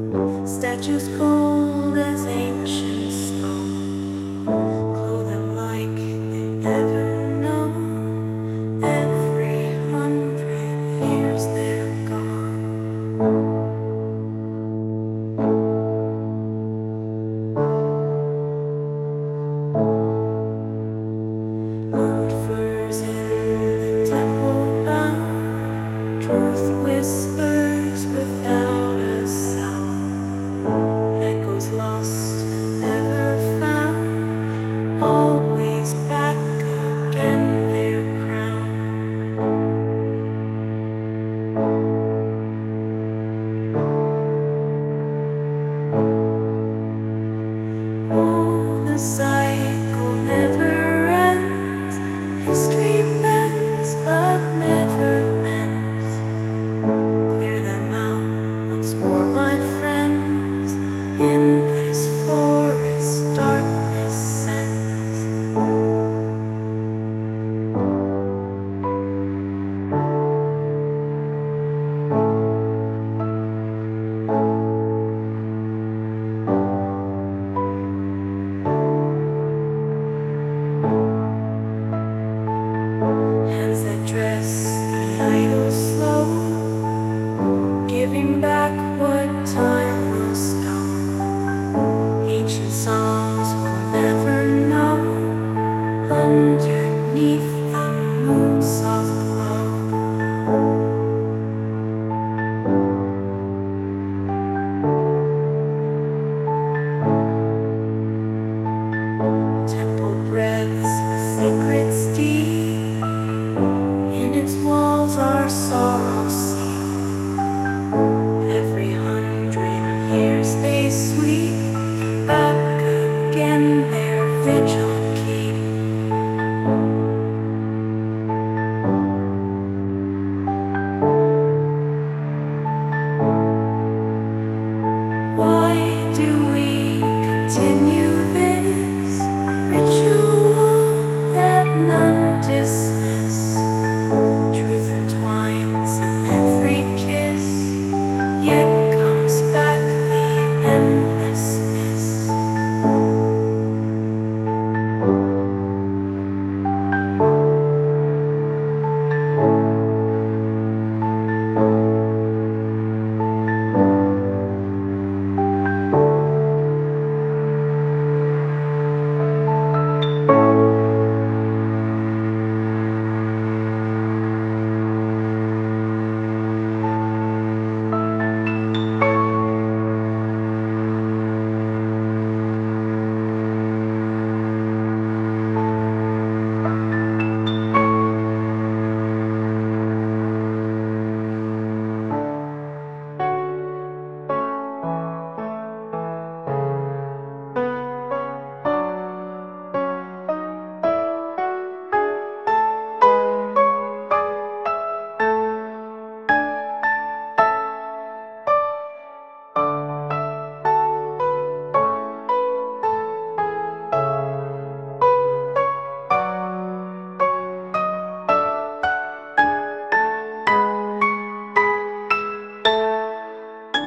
Statues cold as ancient stone, clothe them like they never know. Every 100 years they're gone. Unfurs in the temple bound, truth whispers without a sound. Echoes lost and never found, always back again their crown. Oh, the cycle never ends. History bends but never mends. Clear them out once more, my friends. In this forest darkness sends. Hands that dress the idle slow, giving back what time will stone. Ancient songs will never know, underneath the moon's soft glow. Temple breaths secrets deep, in its walls our sorrows sleep. Every 100 years they sweep back again their vigil keep. Why do we